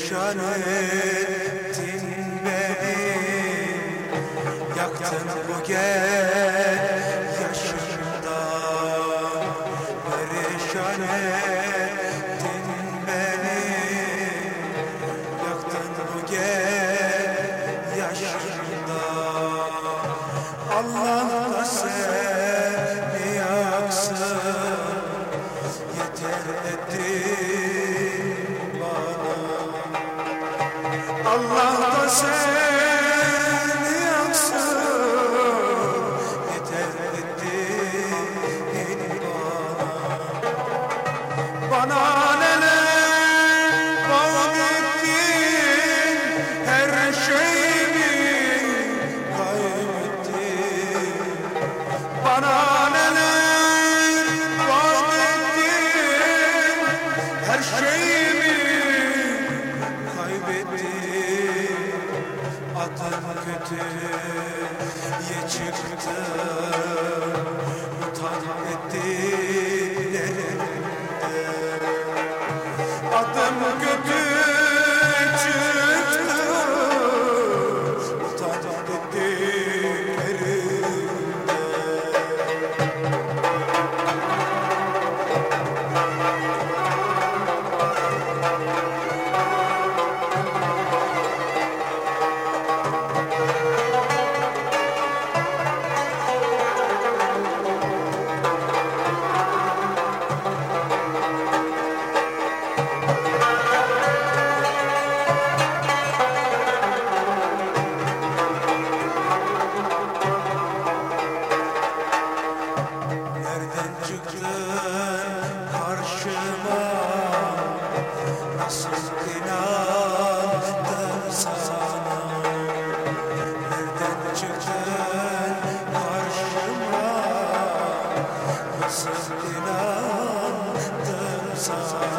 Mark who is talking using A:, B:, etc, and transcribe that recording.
A: perişan ettin beni, yaktın bu gel yaşımda. Perişan ettin beni, yaktın bu gel yaşımda. Allah da seni yaksın, yeter ettin bana. Allah da seni yaksın, yeter ettin bana. Bana neler vaat ettin, her şeyimi kaybettin. Bana neler vaat ettin, her şeyimi kaybettin. Adım kötüye çıktı, utan ettin elinde. Adım kötü çıktı, utan ettin elinde. Nereden çıktın karşıma, nasıl inandım sana? Nereden çıktın karşıma, nasıl inandım sana?